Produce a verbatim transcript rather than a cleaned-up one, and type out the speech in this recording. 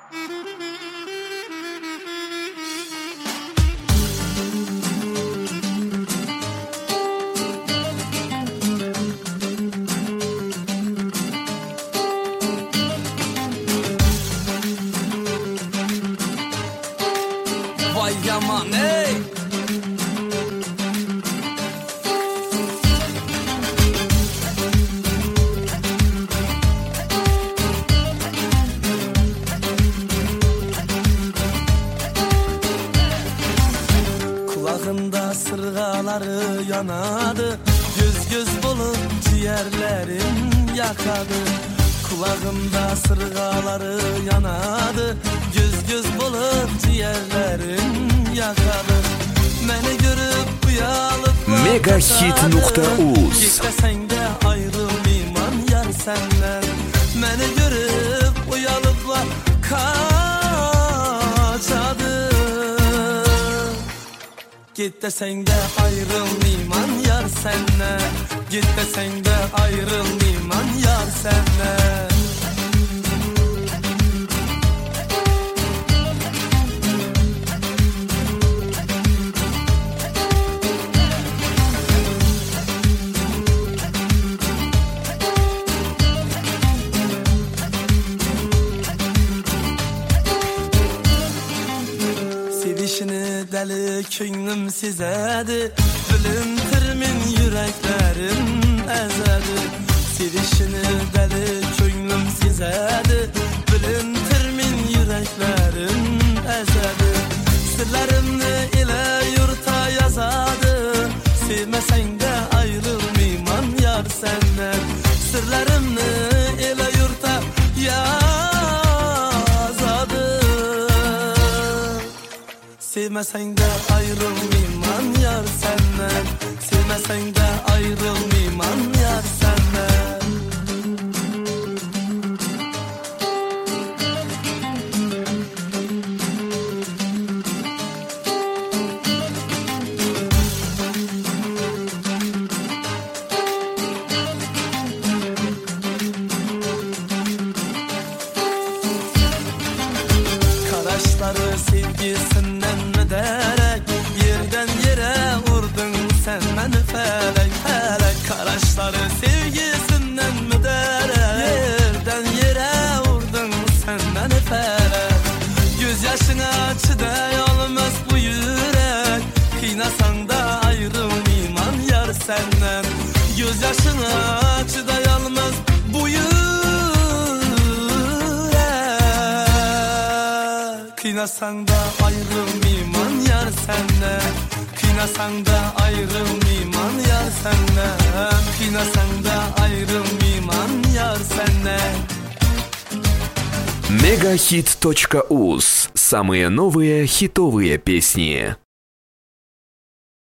Vay yaman ey. Kulağında sırgaları yanadı, göz göz bulup ciğerlerim yakadı. Kulağımda sırgaları yanadı, göz göz bulup ciğerlerim yakadı. Beni görüp uyalıp Megahit nokta uz Gitmesen de ayrılmayman yar senden. Beni görüp uyalıp kaçadı. Git desen de ayrılmayman yar senden. Git desen de ayrılmayman yar senden. Sevişini deli könlüm sizədi, bilintirmin yüreklerim əzədi. Sevişini deli könlüm sizədi, bilintirmin yüreklerim əzədi. Sırlarımni ile yurta yazadı, sevmesen de ayrılmayman yar senden. Sırlarımni ile yurta yazadı, sevmesen de ayrılmayman yar senden. Sevmesen de ayrılmayman yar senden. Karaşları sevgisinden mi derek, yerden yere vurdun sen beni felek felek. Karaşları sevgisinden mi derek, yerden yere vurdun sen beni felek. Göz yaşına çidayolmaz bu yürek, kıynasan da ayrılmayman yar senden. Göz yaşına çidayolmaz bu yürek, kıynasan da ayrılmayman yar senden. Kıynasan da ayrılmayman yar senden. Kıynasan da ayrılmayman yar senden. Megahit точка уз. Самые новые хитовые песни.